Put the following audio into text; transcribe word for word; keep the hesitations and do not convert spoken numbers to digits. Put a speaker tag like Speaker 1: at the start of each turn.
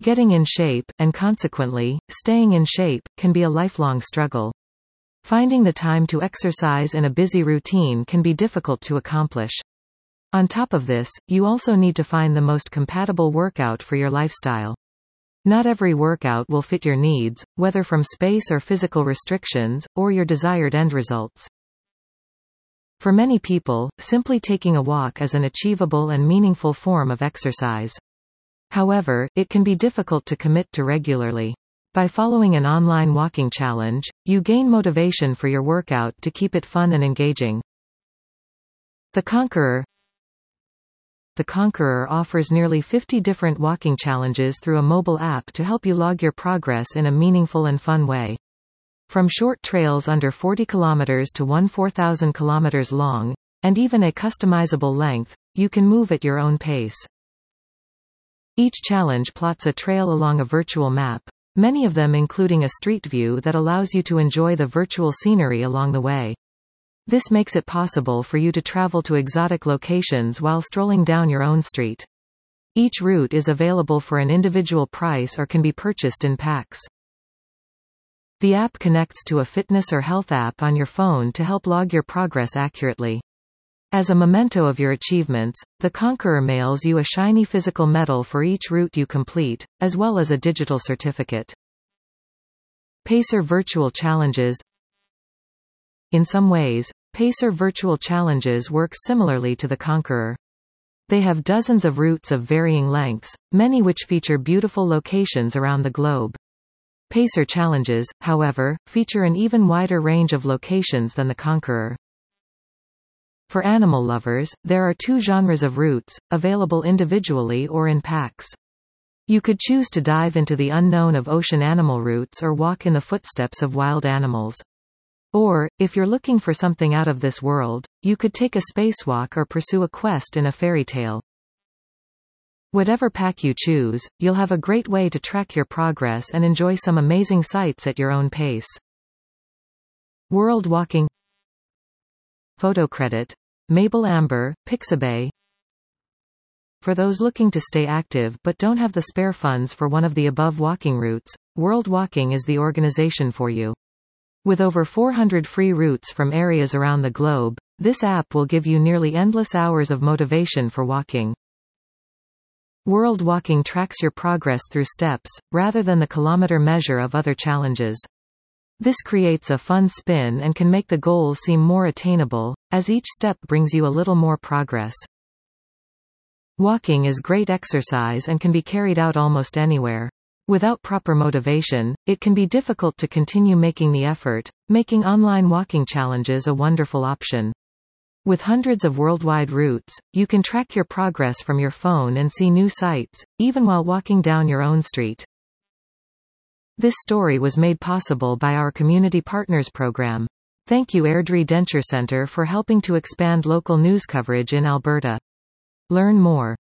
Speaker 1: Getting in shape, and consequently, staying in shape, can be a lifelong struggle. Finding the time to exercise in a busy routine can be difficult to accomplish. On top of this, you also need to find the most compatible workout for your lifestyle. Not every workout will fit your needs, whether from space or physical restrictions, or your desired end results. For many people, simply taking a walk is an achievable and meaningful form of exercise. However, it can be difficult to commit to regularly. By following an online walking challenge, you gain motivation for your workout to keep it fun and engaging. The Conqueror The Conqueror offers nearly fifty different walking challenges through a mobile app to help you log your progress in a meaningful and fun way. From short trails under forty kilometers to one four thousand kilometers long, and even a customizable length, you can move at your own pace. Each challenge plots a trail along a virtual map, many of them including a street view that allows you to enjoy the virtual scenery along the way. This makes it possible for you to travel to exotic locations while strolling down your own street. Each route is available for an individual price or can be purchased in packs. The app connects to a fitness or health app on your phone to help log your progress accurately. As a memento of your achievements, the Conqueror mails you a shiny physical medal for each route you complete, as well as a digital certificate. Pacer Virtual Challenges. In some ways, Pacer Virtual Challenges work similarly to the Conqueror. They have dozens of routes of varying lengths, many which feature beautiful locations around the globe. Pacer Challenges, however, feature an even wider range of locations than the Conqueror. For animal lovers, there are two genres of routes, available individually or in packs. You could choose to dive into the unknown of ocean animal routes or walk in the footsteps of wild animals. Or, if you're looking for something out of this world, you could take a spacewalk or pursue a quest in a fairy tale. Whatever pack you choose, you'll have a great way to track your progress and enjoy some amazing sights at your own pace. World Walking. Photo credit. Mabel Amber, Pixabay. For those looking to stay active but don't have the spare funds for one of the above walking routes, World Walking is the organization for you. With over four hundred free routes from areas around the globe, this app will give you nearly endless hours of motivation for walking. World Walking tracks your progress through steps, rather than the kilometer measure of other challenges. This creates a fun spin and can make the goals seem more attainable, as each step brings you a little more progress. Walking is great exercise and can be carried out almost anywhere. Without proper motivation, it can be difficult to continue making the effort, making online walking challenges a wonderful option. With hundreds of worldwide routes, you can track your progress from your phone and see new sights, even while walking down your own street. This story was made possible by our Community Partners program. Thank you Airdrie Denture Centre for helping to expand local news coverage in Alberta. Learn more.